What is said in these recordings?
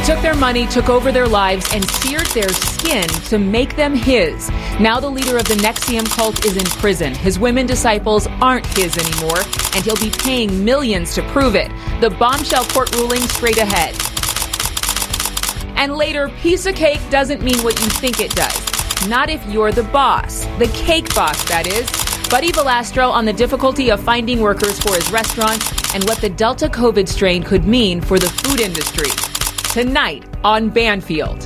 took their money, took over their lives, and seared their skin to make them his. Now the leader of the NXIVM cult is in prison. His women disciples aren't his anymore, and he'll be paying millions to prove it. The bombshell court ruling straight ahead. And later, piece of cake doesn't mean what you think it does. Not if you're the boss. The cake boss, that is. Buddy Valastro on the difficulty of finding workers for his restaurant and what the Delta COVID strain could mean for the food industry. Tonight on Banfield.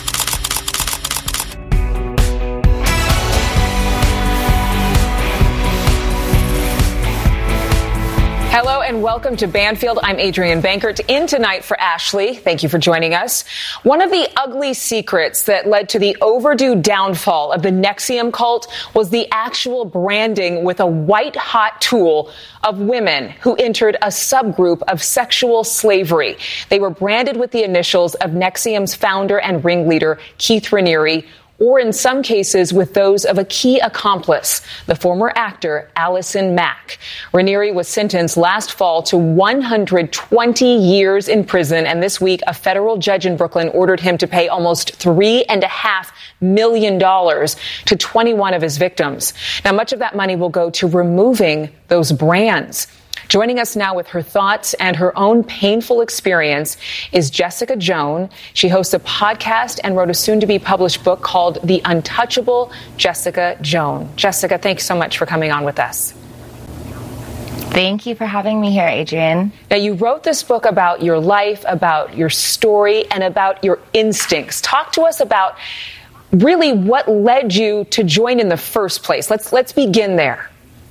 Hello and welcome to Banfield. I'm Adrienne Bankert. In tonight for Ashley. Thank you for joining us. One of the ugly secrets that led to the overdue downfall of the NXIVM cult was the actual branding with a white-hot tool of women who entered a subgroup of sexual slavery. They were branded with the initials of NXIVM's founder and ringleader, Keith Raniere, or in some cases with those of a key accomplice, the former actor Allison Mack. Raniere was sentenced last fall to 120 years in prison, and this week a federal judge in Brooklyn ordered him to pay almost $3.5 million to 21 of his victims. Now, much of that money will go to removing those brands. Joining us now with her thoughts and her own painful experience is Jessica Joan. She hosts a podcast and wrote a soon-to-be-published book called The Untouchable Jessica Joan. Jessica, thanks so much for coming on with us. Thank you for having me here, Adrienne. Now, you wrote this book about your life, about your story, and about your instincts. Talk to us about really what led you to join in the first place. Let's begin there.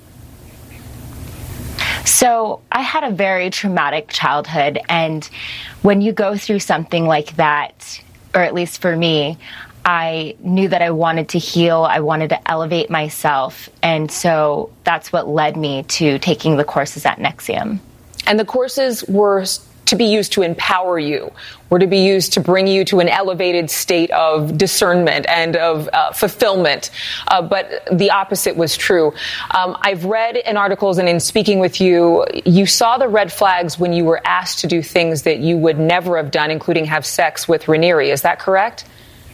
So I had a very traumatic childhood, and when you go through something like that, or at least for me, I knew that I wanted to heal, I wanted to elevate myself, and so that's what led me to taking the courses at NXIVM. And the courses were to be used to empower you, were to be used to bring you to an elevated state of discernment and of fulfillment. But the opposite was true. I've read in articles and in speaking with you, you saw the red flags when you were asked to do things that you would never have done, including have sex with Raniere. Is that correct?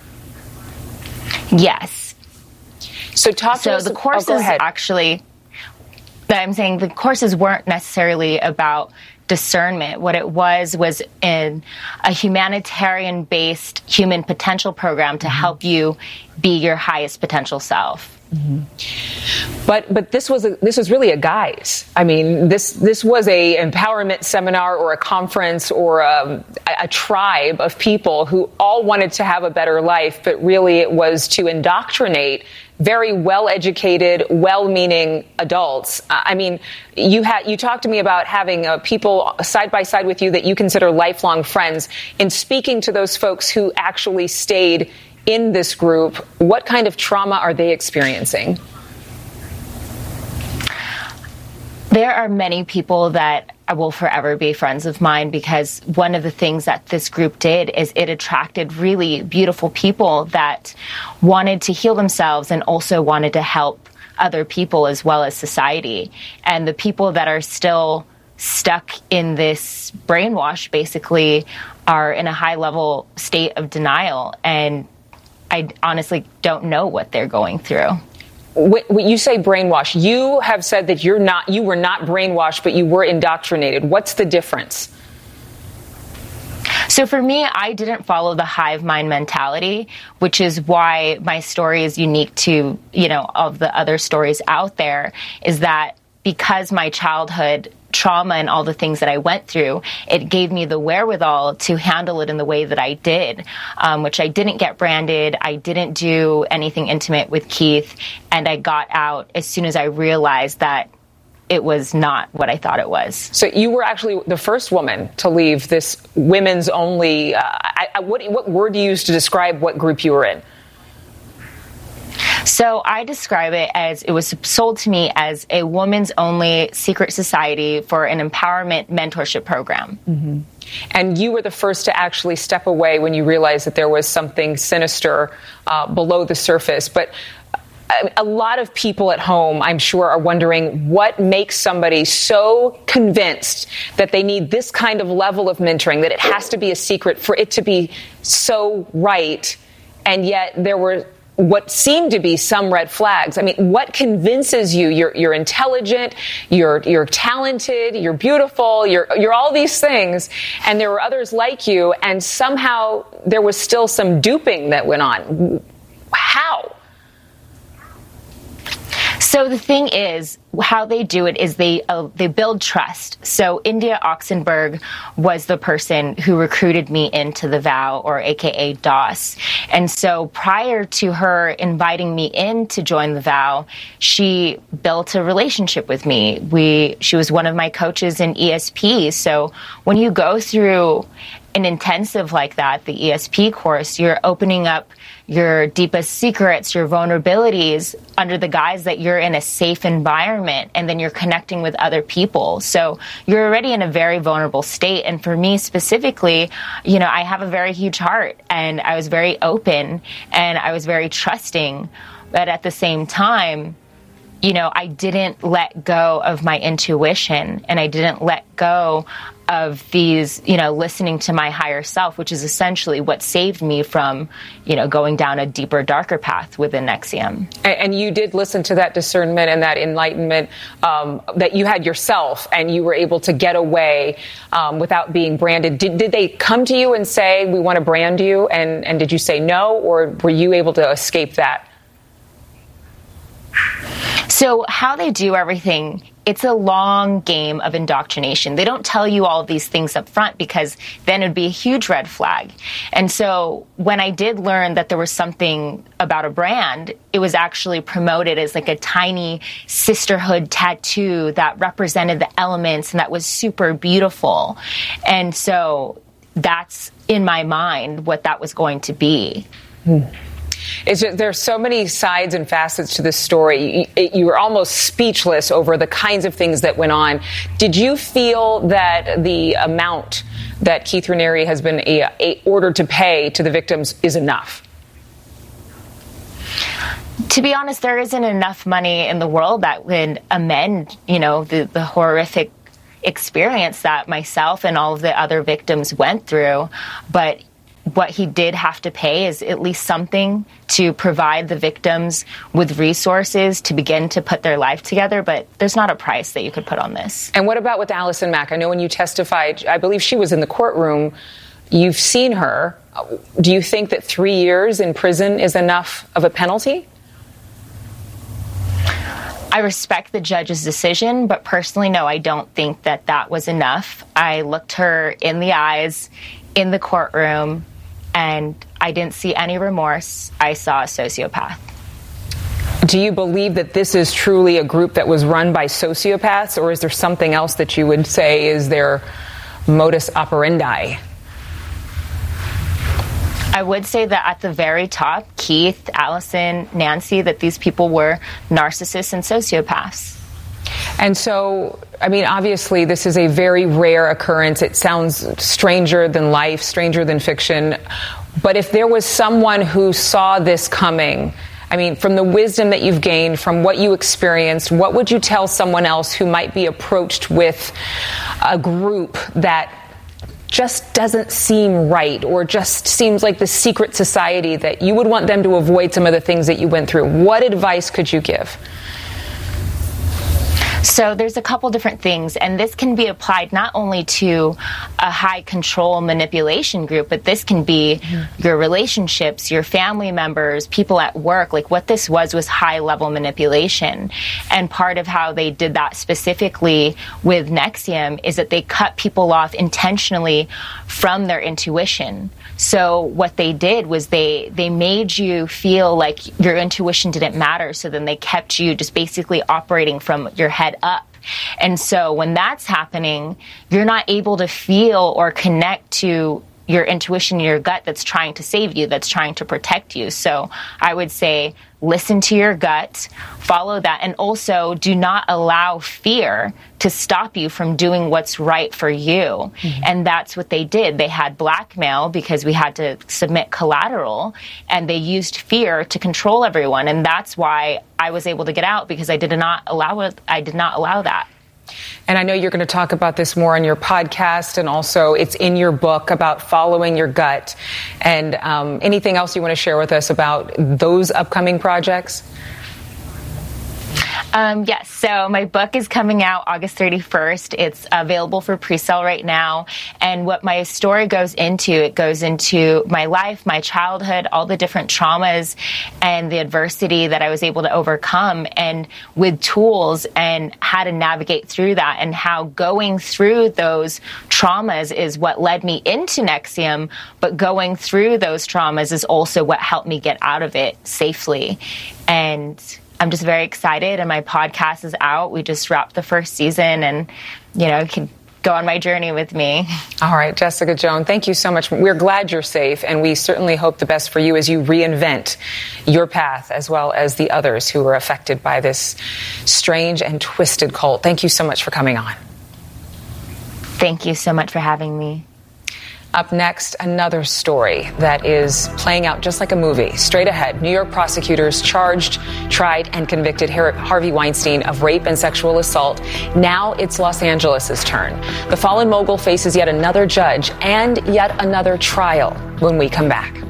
Yes. So talk to us. So the courses actually, I'm saying the courses weren't necessarily about discernment. What it was in a humanitarian-based human potential program to help you be your highest potential self. Mm-hmm. But this was really a guise. I mean, this was a empowerment seminar or a conference or a tribe of people who all wanted to have a better life, but really it was to indoctrinate very well-educated, well-meaning adults. I mean, you talked to me about having people side by side with you that you consider lifelong friends. In speaking to those folks who actually stayed in this group, what kind of trauma are they experiencing? There are many people that will forever be friends of mine because one of the things that this group did is it attracted really beautiful people that wanted to heal themselves and also wanted to help other people as well as society. And the people that are still stuck in this brainwash basically are in a high-level state of denial, and I honestly don't know what they're going through. When you say brainwash, you have said that you were not brainwashed, but you were indoctrinated. What's the difference? So for me, I didn't follow the hive mind mentality, which is why my story is unique to, of the other stories out there, is that because my childhood trauma and all the things that I went through, it gave me the wherewithal to handle it in the way that I did, which I didn't get branded. I didn't do anything intimate with Keith, and I got out as soon as I realized that it was not what I thought it was. So you were actually the first woman to leave this women's only, what word do you use to describe what group you were in? So I describe it as it was sold to me as a woman's only secret society for an empowerment mentorship program. Mm-hmm. And you were the first to actually step away when you realized that there was something sinister below the surface. But a lot of people at home, I'm sure, are wondering what makes somebody so convinced that they need this kind of level of mentoring, that it has to be a secret for it to be so right. And yet there were what seemed to be some red flags. I mean, what convinces you you're intelligent, you're talented, you're beautiful, you're all these things, and there were others like you, and somehow there was still some duping that went on? How? So the thing is, how they do it is they build trust. So India Oxenberg was the person who recruited me into the vow, or AKA DOS. And so prior to her inviting me in to join the vow, she built a relationship with me. She was one of my coaches in ESP. So when you go through an intensive like that, the ESP course, you're opening up your deepest secrets, your vulnerabilities, under the guise that you're in a safe environment, and then you're connecting with other people. So you're already in a very vulnerable state. And for me specifically, I have a very huge heart, and I was very open, and I was very trusting. But at the same time, I didn't let go of my intuition, and I didn't let go of these, listening to my higher self, which is essentially what saved me from, going down a deeper, darker path within NXIVM. And you did listen to that discernment and that enlightenment that you had yourself, and you were able to get away without being branded. Did they come to you and say, we want to brand you? And did you say no, or were you able to escape that? So how they do everything, it's a long game of indoctrination. They don't tell you all of these things up front, because then it'd be a huge red flag. And so when I did learn that there was something about a brand, it was actually promoted as like a tiny sisterhood tattoo that represented the elements, and that was super beautiful. And so that's in my mind what that was going to be. There's so many sides and facets to this story. You were almost speechless over the kinds of things that went on. Did you feel that the amount that Keith Raniere has been ordered to pay to the victims is enough? To be honest, there isn't enough money in the world that would amend, the horrific experience that myself and all of the other victims went through. But what he did have to pay is at least something to provide the victims with resources to begin to put their life together. But there's not a price that you could put on this. And what about with Allison Mack? I know when you testified, I believe she was in the courtroom. You've seen her. Do you think that 3 years in prison is enough of a penalty? I respect the judge's decision, but personally, no, I don't think that was enough. I looked her in the eyes in the courtroom, and I didn't see any remorse. I saw a sociopath. Do you believe that this is truly a group that was run by sociopaths, or is there something else that you would say is their modus operandi? I would say that at the very top, Keith, Allison, Nancy, that these people were narcissists and sociopaths. And so, I mean, obviously, this is a very rare occurrence. It sounds stranger than life, stranger than fiction. But if there was someone who saw this coming, I mean, from the wisdom that you've gained, from what you experienced, what would you tell someone else who might be approached with a group that just doesn't seem right, or just seems like the secret society that you would want them to avoid some of the things that you went through? What advice could you give? So there's a couple different things, and this can be applied not only to a high control manipulation group, but this can be your relationships, your family members, people at work. Like, what this was high level manipulation. And part of how they did that specifically with NXIVM is that they cut people off intentionally from their intuition. So what they did was they made you feel like your intuition didn't matter. So then they kept you just basically operating from your head up. And so when that's happening, you're not able to feel or connect to your intuition, your gut that's trying to save you, that's trying to protect you. So I would say listen to your gut, follow that, and also do not allow fear to stop you from doing what's right for you. And that's what they did. They had blackmail because we had to submit collateral, and they used fear to control everyone. And that's why I was able to get out, because I did not allow that. And I know you're going to talk about this more on your podcast, and also it's in your book about following your gut. And anything else you want to share with us about those upcoming projects? Yes. So my book is coming out August 31st. It's available for pre-sale right now. And what my story goes into my life, my childhood, all the different traumas and the adversity that I was able to overcome, and with tools and how to navigate through that, and how going through those traumas is what led me into NXIVM, but going through those traumas is also what helped me get out of it safely. And I'm just very excited, and my podcast is out. We just wrapped the first season, and, you can go on my journey with me. All right, Jessica Joan, thank you so much. We're glad you're safe, and we certainly hope the best for you as you reinvent your path, as well as the others who were affected by this strange and twisted cult. Thank you so much for coming on. Thank you so much for having me. Up next, another story that is playing out just like a movie. Straight ahead, New York prosecutors charged, tried, and convicted Harvey Weinstein of rape and sexual assault. Now it's Los Angeles' turn. The fallen mogul faces yet another judge and yet another trial when we come back.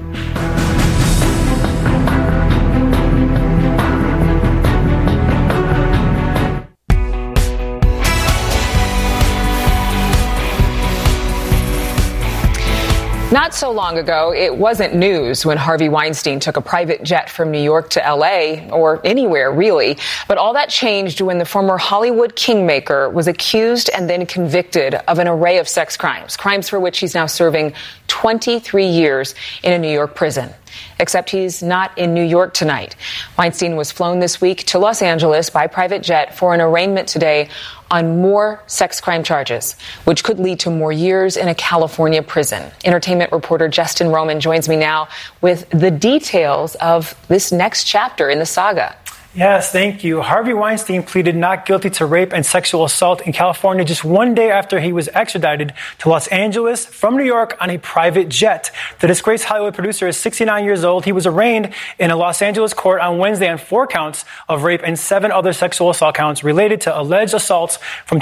Not so long ago, it wasn't news when Harvey Weinstein took a private jet from New York to L.A., or anywhere, really. But all that changed when the former Hollywood kingmaker was accused and then convicted of an array of sex crimes for which he's now serving 23 years in a New York prison. Except he's not in New York tonight. Weinstein was flown this week to Los Angeles by private jet for an arraignment today on more sex crime charges, which could lead to more years in a California prison. Entertainment reporter Justin Roman joins me now with the details of this next chapter in the saga. Yes, thank you. Harvey Weinstein pleaded not guilty to rape and sexual assault in California just one day after he was extradited to Los Angeles from New York on a private jet. The disgraced Hollywood producer is 69 years old. He was arraigned in a Los Angeles court on Wednesday on 4 counts of rape and 7 other sexual assault counts related to alleged assaults from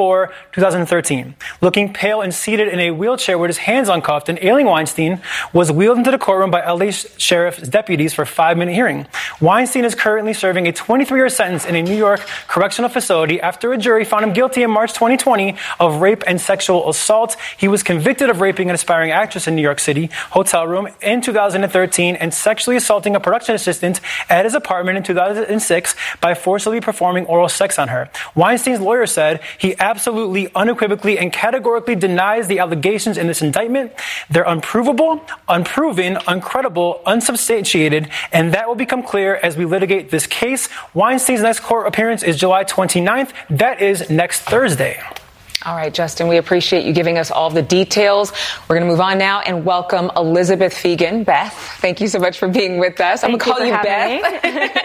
2004-2013. Looking pale and seated in a wheelchair with his hands uncuffed, an ailing Weinstein was wheeled into the courtroom by LA Sheriff's deputies for a 5-minute hearing. Weinstein is currently serving a 23-year sentence in a New York correctional facility after a jury found him guilty in March 2020 of rape and sexual assault. He was convicted of raping an aspiring actress in New York City hotel room in 2013 and sexually assaulting a production assistant at his apartment in 2006 by forcibly performing oral sex on her. Weinstein's lawyer said he absolutely, unequivocally, and categorically denies the allegations in this indictment. They're unprovable, unproven, uncredible, unsubstantiated, and that will become clear as we litigate this case. Weinstein's next court appearance is July 29th. That is next Thursday. All right, Justin, we appreciate you giving us all the details. We're going to move on now and welcome Elizabeth Fegan. Beth, thank you so much for being with us. I'm going to call you Beth.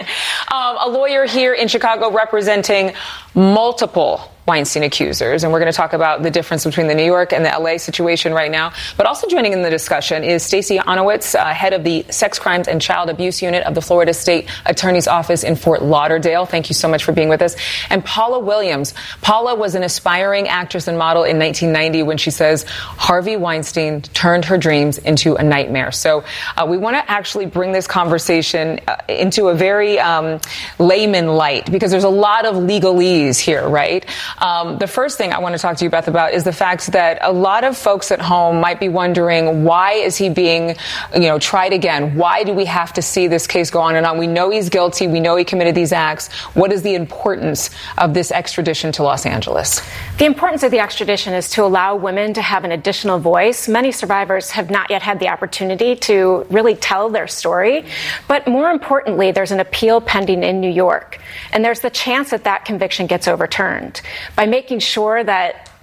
A lawyer here in Chicago representing multiple Weinstein accusers, and we're going to talk about the difference between the New York and the LA situation right now. But also joining in the discussion is Stacey Onowitz, head of the Sex Crimes and Child Abuse Unit of the Florida State Attorney's Office in Fort Lauderdale. Thank you so much for being with us. And Paula Williams. Paula was an aspiring actress and model in 1990 when she says Harvey Weinstein turned her dreams into a nightmare. So we want to actually bring this conversation into a very layman light, because there's a lot of legalese here, right? The first thing I want to talk to you, Beth, about is the fact that a lot of folks at home might be wondering, why is he being, tried again? Why do we have to see this case go on and on? We know he's guilty. We know he committed these acts. What is the importance of this extradition to Los Angeles? The importance of the extradition is to allow women to have an additional voice. Many survivors have not yet had the opportunity to really tell their story. But more importantly, there's an appeal pending in New York, and there's the chance that that conviction gets overturned. By making sure that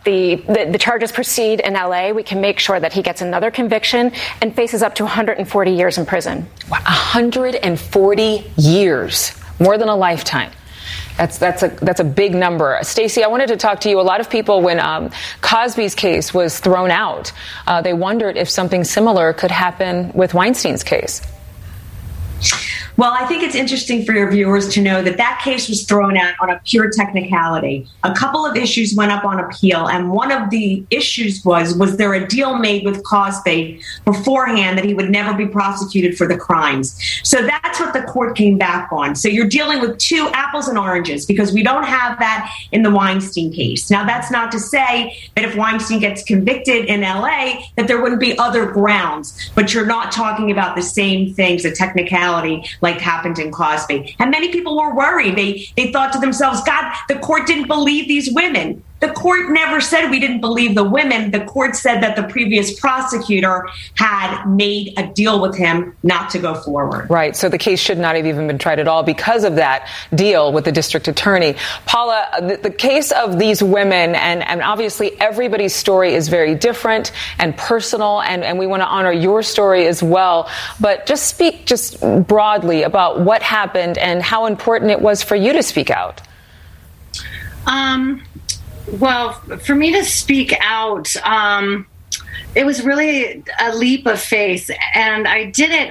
the charges proceed in LA, we can make sure that he gets another conviction and faces up to 140 years in prison. Wow, 140 years, more than a lifetime. That's a big number. Stacey, I wanted to talk to you. A lot of people, when Cosby's case was thrown out, they wondered if something similar could happen with Weinstein's case. Well, I think it's interesting for your viewers to know that that case was thrown out on a pure technicality. A couple of issues went up on appeal, and one of the issues was there a deal made with Cosby beforehand that he would never be prosecuted for the crimes? So that's what the court came back on. So you're dealing with two apples and oranges, because we don't have that in the Weinstein case. Now, that's not to say that if Weinstein gets convicted in LA, that there wouldn't be other grounds, but you're not talking about the same things, a technicality, like happened in Cosby. And many people were worried. They thought to themselves, God, the court didn't believe these women. The court never said we didn't believe the women. The court said that the previous prosecutor had made a deal with him not to go forward. Right. So the case should not have even been tried at all because of that deal with the district attorney. Paula, the case of these women, and obviously everybody's story is very different and personal, and we want to honor your story as well. But just speak just broadly about what happened and how important it was for you to speak out. Well, for me to speak out, it was really a leap of faith, and I did it.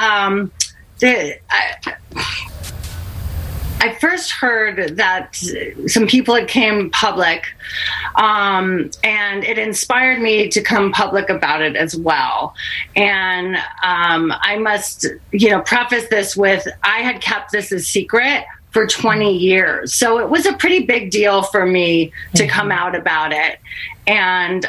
I first heard that some people had came public, and it inspired me to come public about it as well. And I must, preface this with, I had kept this a secret for 20 years. So it was a pretty big deal for me to come out about it. And,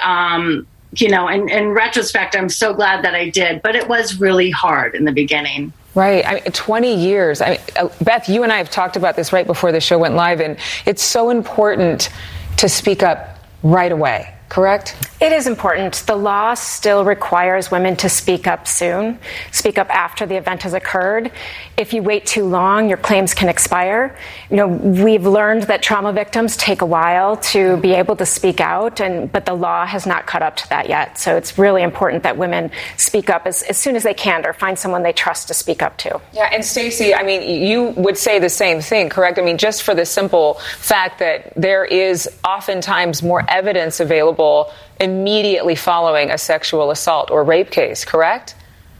in retrospect, I'm so glad that I did, but it was really hard in the beginning. Right. I mean, 20 years. Beth, you and I have talked about this right before the show went live, and it's so important to speak up right away. Correct? It is important. The law still requires women to speak up soon, speak up after the event has occurred. If you wait too long, your claims can expire. We've learned that trauma victims take a while to be able to speak out, but the law has not caught up to that yet. So it's really important that women speak up as soon as they can, or find someone they trust to speak up to. Yeah, and Stacey, you would say the same thing, correct? Just for the simple fact that there is oftentimes more evidence available immediately following a sexual assault or rape case, correct?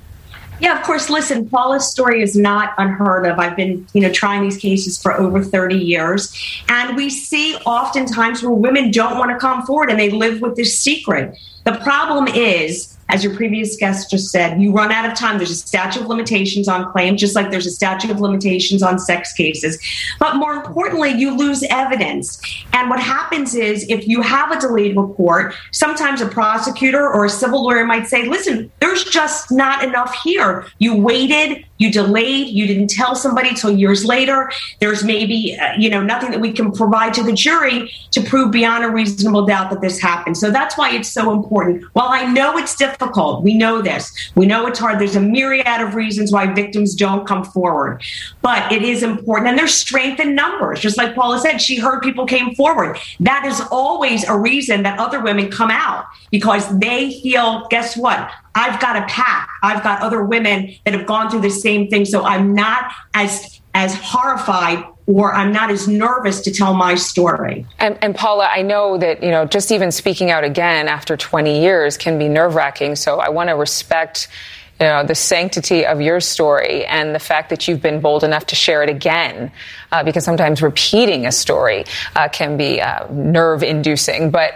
Yeah, of course. Listen, Paula's story is not unheard of. I've been, trying these cases for over 30 years. And we see oftentimes where women don't want to come forward and they live with this secret. The problem is, as your previous guest just said, you run out of time. There's a statute of limitations on claims, just like there's a statute of limitations on sex cases. But more importantly, you lose evidence. And what happens is, if you have a delayed report, sometimes a prosecutor or a civil lawyer might say, listen, there's just not enough here. You waited, you delayed, you didn't tell somebody till years later. There's maybe, nothing that we can provide to the jury to prove beyond a reasonable doubt that this happened. So that's why it's so important. While I know it's difficult, we know this. We know it's hard. There's a myriad of reasons why victims don't come forward. But it is important. And there's strength in numbers. Just like Paula said, she heard people came forward. That is always a reason that other women come out, because they feel, guess what? I've got a pack. I've got other women that have gone through the same thing. So I'm not as horrified, or I'm not as nervous to tell my story. And Paula, I know that, just even speaking out again after 20 years can be nerve-wracking. So I want to respect, the sanctity of your story and the fact that you've been bold enough to share it again, because sometimes repeating a story can be nerve-inducing. But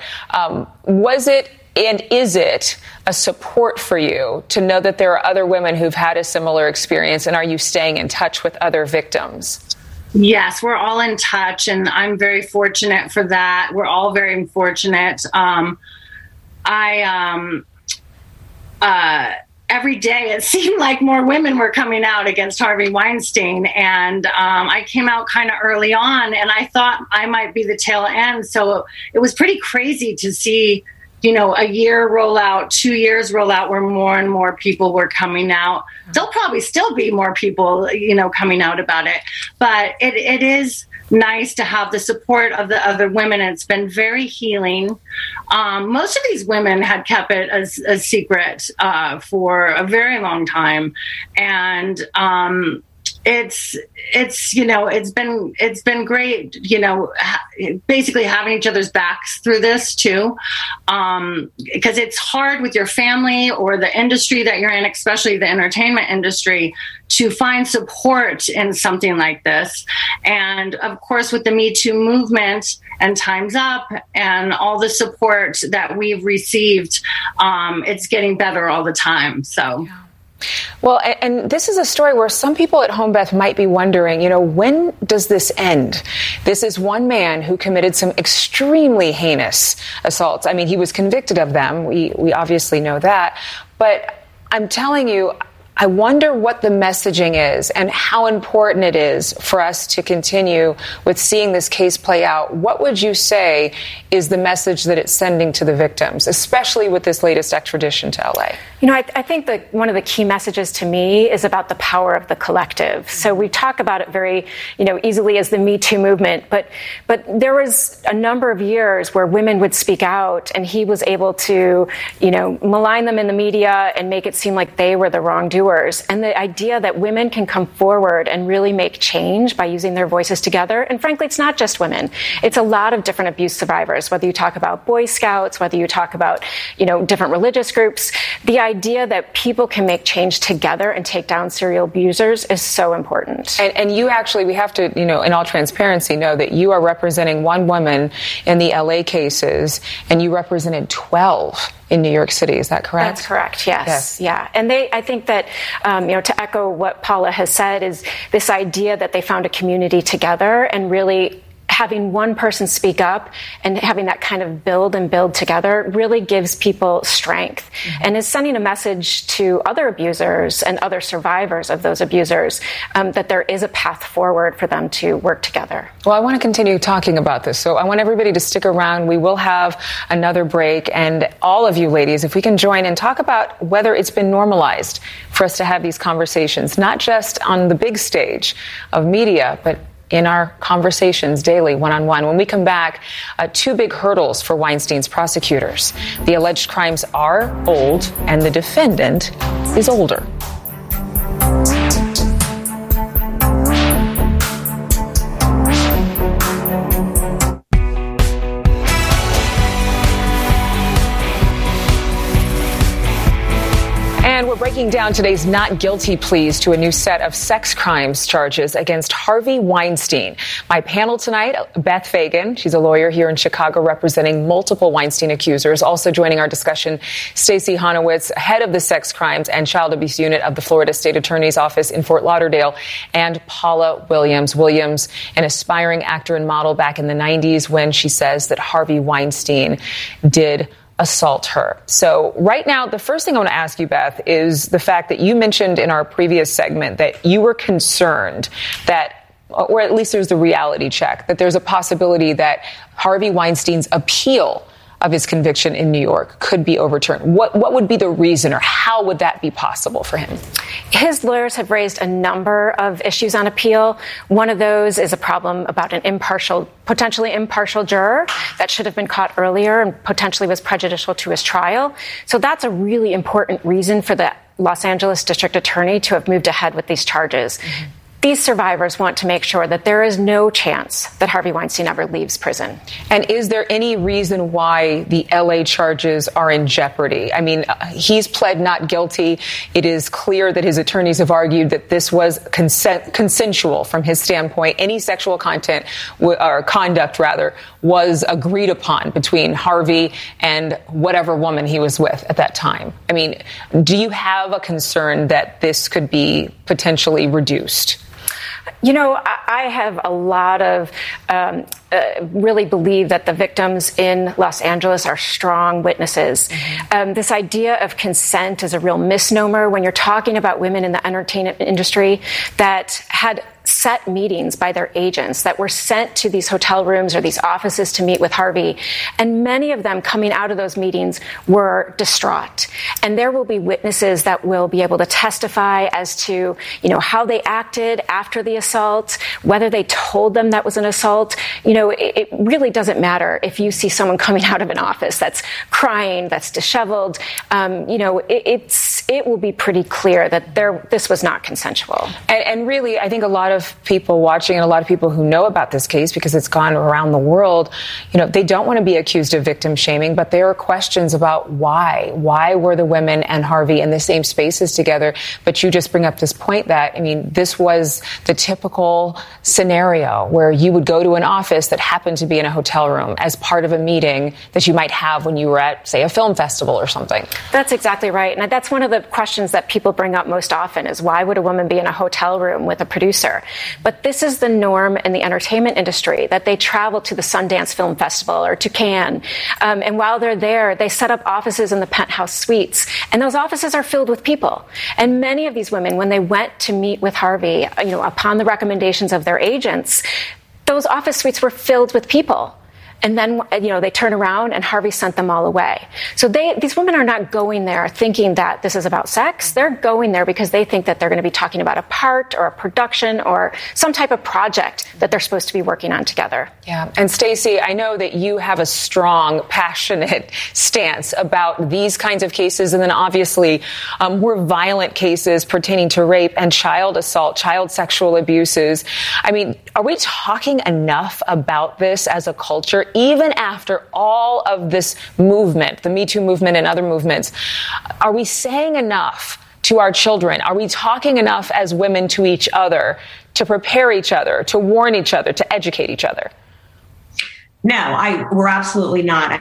was it and is it a support for you to know that there are other women who've had a similar experience, and are you staying in touch with other victims? Yes, we're all in touch, and I'm very fortunate for that. We're all very fortunate. Every day it seemed like more women were coming out against Harvey Weinstein, and I came out kind of early on, and I thought I might be the tail end. So it was pretty crazy to see, a year roll out, 2 years roll out, where more and more people were coming out. There'll probably still be more people, coming out about it. But it is nice to have the support of the other women. It's been very healing. Most of these women had kept it as a secret for a very long time, and it's been great, basically having each other's backs through this too, because it's hard with your family or the industry that you're in, especially the entertainment industry, to find support in something like this. And of course, with the Me Too movement and Time's Up and all the support that we've received, it's getting better all the time. So. Yeah. Well, and this is a story where some people at home, Beth, might be wondering, when does this end? This is one man who committed some extremely heinous assaults. I mean, he was convicted of them. We obviously know that. But I'm telling you, I wonder what the messaging is and how important it is for us to continue with seeing this case play out. What would you say is the message that it's sending to the victims, especially with this latest extradition to L.A.? I think that one of the key messages to me is about the power of the collective. So we talk about it very, easily as the Me Too movement, but there was a number of years where women would speak out and he was able to, malign them in the media and make it seem like they were the wrongdoers. And the idea that women can come forward and really make change by using their voices together. And frankly, it's not just women. It's a lot of different abuse survivors, whether you talk about Boy Scouts, whether you talk about, different religious groups. The idea that people can make change together and take down serial abusers is so important. And you actually, we have to, in all transparency, know that you are representing one woman in the LA cases, and you represented 12 in New York City. Is that correct? That's correct. Yes. Yeah. And I think that, to echo what Paula has said, is this idea that they found a community together and really having one person speak up and having that kind of build together really gives people strength, and is sending a message to other abusers and other survivors of those abusers that there is a path forward for them to work together. Well, I want to continue talking about this, so I want everybody to stick around. We will have another break, and all of you ladies, if we can join and talk about whether it's been normalized for us to have these conversations, not just on the big stage of media, but in our conversations daily, one-on-one. When we come back, two big hurdles for Weinstein's prosecutors. The alleged crimes are old, and the defendant is older. And we're breaking down today's not guilty pleas to a new set of sex crimes charges against Harvey Weinstein. My panel tonight, Beth Fagan. She's a lawyer here in Chicago representing multiple Weinstein accusers. Also joining our discussion, Stacey Honowitz, head of the sex crimes and child abuse unit of the Florida State Attorney's Office in Fort Lauderdale, and Paula Williams. Williams, an aspiring actor and model back in the 90s, when she says that Harvey Weinstein did assault her. So right now, the first thing I want to ask you, Beth, is the fact that you mentioned in our previous segment that you were concerned that, or at least there's the reality check, that there's a possibility that Harvey Weinstein's appeal of his conviction in New York could be overturned. What would be the reason, or how would that be possible for him? His lawyers have raised a number of issues on appeal. One of those is a problem about an potentially impartial juror that should have been caught earlier and potentially was prejudicial to his trial. So that's a really important reason for the Los Angeles district attorney to have moved ahead with these charges. Mm-hmm. These survivors want to make sure that there is no chance that Harvey Weinstein ever leaves prison. And is there any reason why the LA charges are in jeopardy? I mean, he's pled not guilty. It is clear that his attorneys have argued that this was consensual from his standpoint. Any sexual content or conduct, rather, was agreed upon between Harvey and whatever woman he was with at that time. I mean, do you have a concern that this could be potentially reduced? I have a lot of really believe that the victims in Los Angeles are strong witnesses. Mm-hmm. This idea of consent is a real misnomer when you're talking about women in the entertainment industry that had set meetings by their agents that were sent to these hotel rooms or these offices to meet with Harvey. And many of them coming out of those meetings were distraught. And there will be witnesses that will be able to testify as to, how they acted after the assault, whether they told them that was an assault. It really doesn't matter if you see someone coming out of an office that's crying, that's disheveled. It will be pretty clear that this was not consensual. And really, I think a lot of people watching and a lot of people who know about this case, because it's gone around the world, they don't want to be accused of victim shaming, but there are questions about why. Why were the women and Harvey in the same spaces together? But you just bring up this point that, this was the typical scenario where you would go to an office that happened to be in a hotel room as part of a meeting that you might have when you were at, say, a film festival or something. That's exactly right. And that's one of the questions that people bring up most often is, why would a woman be in a hotel room with a producer? But this is the norm in the entertainment industry, that they travel to the Sundance Film Festival or to Cannes. And while they're there, they set up offices in the penthouse suites. And those offices are filled with people. And many of these women, when they went to meet with Harvey, upon the recommendations of their agents, those office suites were filled with people. And then, they turn around and Harvey sent them all away. So these women are not going there thinking that this is about sex. They're going there because they think that they're going to be talking about a part or a production or some type of project that they're supposed to be working on together. Yeah. And Stacey, I know that you have a strong, passionate stance about these kinds of cases. And then obviously more violent cases pertaining to rape and child assault, child sexual abuses. Are we talking enough about this as a culture? Even after all of this movement, the Me Too movement and other movements, are we saying enough to our children? Are we talking enough as women to each other to prepare each other, to warn each other, to educate each other? No, we're absolutely not.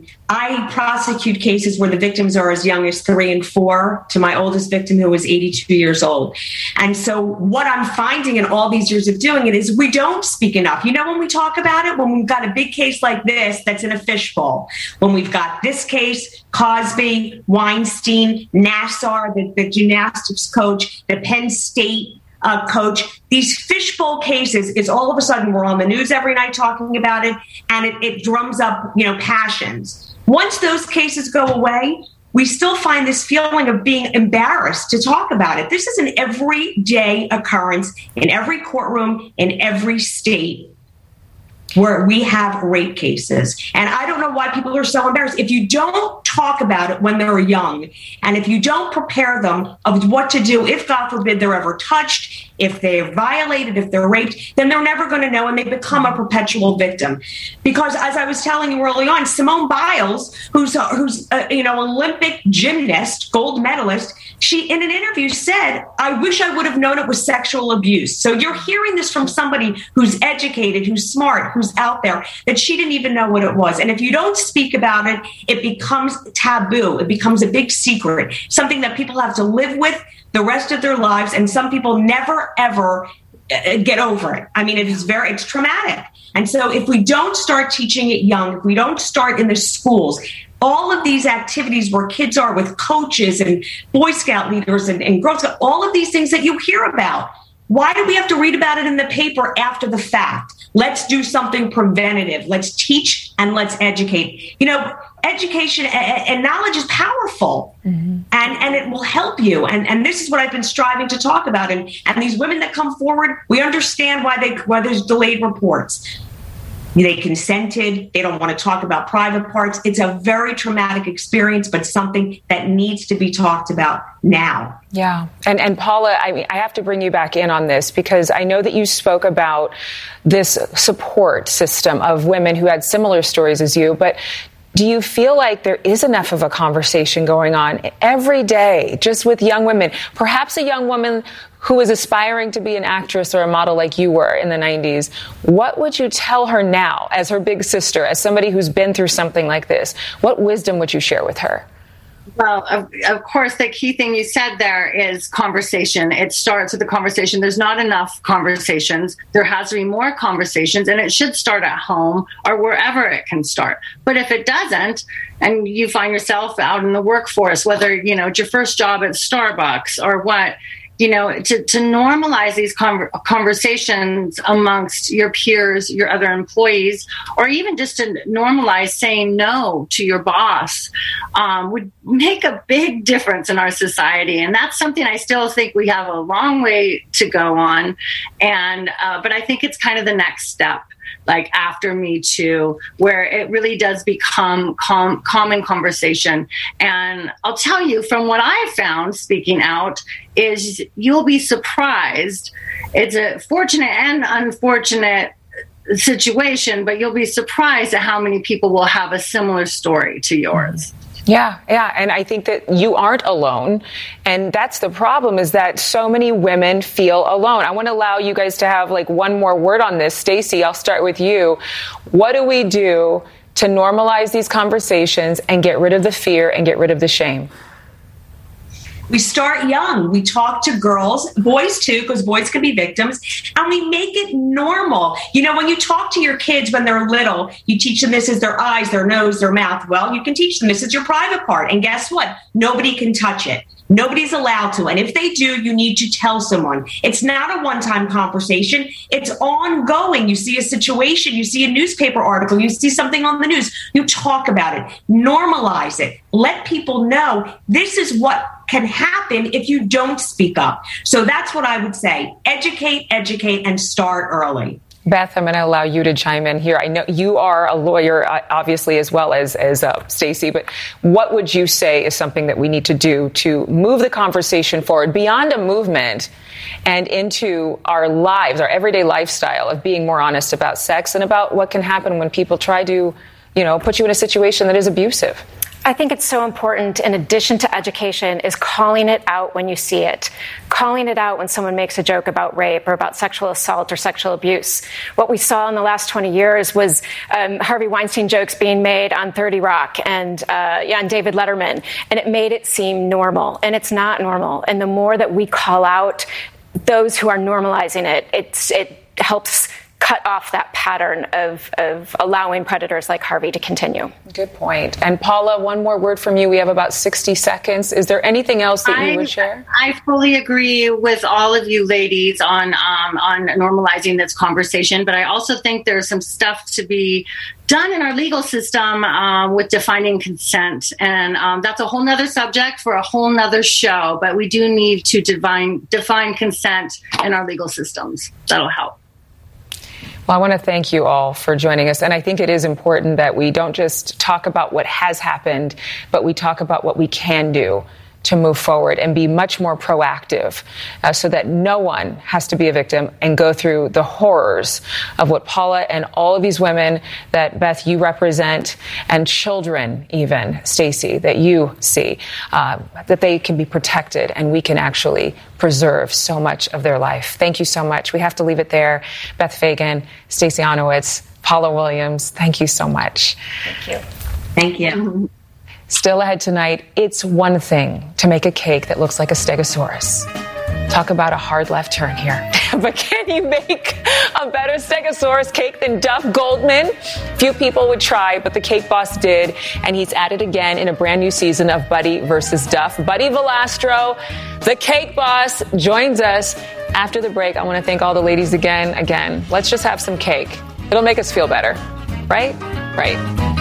I prosecute cases where the victims are as young as 3 and 4 to my oldest victim who was 82 years old. And so what I'm finding in all these years of doing it is we don't speak enough. When we talk about it, when we've got a big case like this that's in a fishbowl, when we've got this case, Cosby, Weinstein, Nassar, the gymnastics coach, the Penn State coach, these fishbowl cases is all of a sudden we're on the news every night talking about it, and it drums up, passions. Once those cases go away, we still find this feeling of being embarrassed to talk about it. This is an everyday occurrence in every courtroom in every state where we have rape cases. And I don't know why people are so embarrassed. If you don't talk about it when they're young, and if you don't prepare them of what to do, if God forbid they're ever touched, if they're violated, if they're raped, then they're never going to know, and they become a perpetual victim. Because as I was telling you early on, Simone Biles, who's Olympic gymnast, gold medalist, she in an interview said, "I wish I would have known it was sexual abuse." So you're hearing this from somebody who's educated, who's smart, who's out there, that she didn't even know what it was. And if you don't speak about it, it becomes taboo. It becomes a big secret, something that people have to live with the rest of their lives. And some people never, ever get over it. It's traumatic. And so if we don't start teaching it young, if we don't start in the schools, all of these activities where kids are with coaches and Boy Scout leaders and Girl Scout, all of these things that you hear about, why do we have to read about it in the paper after the fact? Let's do something preventative. Let's teach and let's educate. Education and knowledge is powerful, and it will help you. And this is what I've been striving to talk about. And these women that come forward, we understand why there's delayed reports. They consented. They don't want to talk about private parts. It's a very traumatic experience, but something that needs to be talked about now. Yeah. And Paula, I have to bring you back in on this, because I know that you spoke about this support system of women who had similar stories as you, but do you feel like there is enough of a conversation going on every day just with young women? Perhaps a young woman who is aspiring to be an actress or a model like you were in the 90s. What would you tell her now as her big sister, as somebody who's been through something like this? What wisdom would you share with her? Well, of course, the key thing you said there is conversation. It starts with the conversation. There's not enough conversations. There has to be more conversations, and it should start at home or wherever it can start. But if it doesn't, and you find yourself out in the workforce, whether, it's your first job at Starbucks or what, to normalize these conversations amongst your peers, your other employees, or even just to normalize saying no to your boss would make a big difference in our society. And that's something I still think we have a long way to go on. And but I think it's kind of the next step, like after Me Too, where it really does become common conversation. And I'll tell you, from what I've found speaking out, is you'll be surprised. It's a fortunate and unfortunate situation, but you'll be surprised at how many people will have a similar story to yours. Yeah. And I think that you aren't alone. And that's the problem, is that so many women feel alone. I want to allow you guys to have like one more word on this. Stacey, I'll start with you. What do we do to normalize these conversations and get rid of the fear and get rid of the shame? We start young. We talk to girls, boys too, because boys can be victims, and we make it normal. When you talk to your kids when they're little, you teach them this is their eyes, their nose, their mouth. Well, you can teach them this is your private part. And guess what? Nobody can touch it. Nobody's allowed to. And if they do, you need to tell someone. It's not a one-time conversation. It's ongoing. You see a situation, you see a newspaper article, you see something on the news, you talk about it, normalize it, let people know this is what can happen if you don't speak up. So that's what I would say. Educate, and start early. Beth, I'm going to allow you to chime in here. I know you are a lawyer, obviously, as well as Stacey, but what would you say is something that we need to do to move the conversation forward beyond a movement and into our lives, our everyday lifestyle of being more honest about sex and about what can happen when people try to, put you in a situation that is abusive? I think it's so important, in addition to education, is calling it out when you see it. Calling it out when someone makes a joke about rape or about sexual assault or sexual abuse. What we saw in the last 20 years was Harvey Weinstein jokes being made on 30 Rock and on David Letterman, and it made it seem normal, and it's not normal. And the more that we call out those who are normalizing it, it helps cut off that pattern of allowing predators like Harvey to continue. Good point. And Paula, one more word from you. We have about 60 seconds. Is there anything else that you would share? I fully agree with all of you ladies on normalizing this conversation, but I also think there's some stuff to be done in our legal system with defining consent. And that's a whole nother subject for a whole nother show, but we do need to define consent in our legal systems. That'll help. Well, I want to thank you all for joining us. And I think it is important that we don't just talk about what has happened, but we talk about what we can do to move forward and be much more proactive so that no one has to be a victim and go through the horrors of what Paula and all of these women that, Beth, you represent, and children even, Stacey, that you see, that they can be protected and we can actually preserve so much of their life. Thank you so much. We have to leave it there. Beth Fagan, Stacey Onowitz, Paula Williams, thank you so much. Thank you. Thank you. Mm-hmm. Still ahead tonight, it's one thing to make a cake that looks like a Stegosaurus. Talk about a hard left turn here. But can you make a better Stegosaurus cake than Duff Goldman? Few people would try, but the cake boss did, and he's at it again in a brand new season of Buddy versus Duff. Buddy Valastro, the cake boss, joins us after the break. I want to thank all the ladies again. Let's just have some cake. It'll make us feel better, right? Right.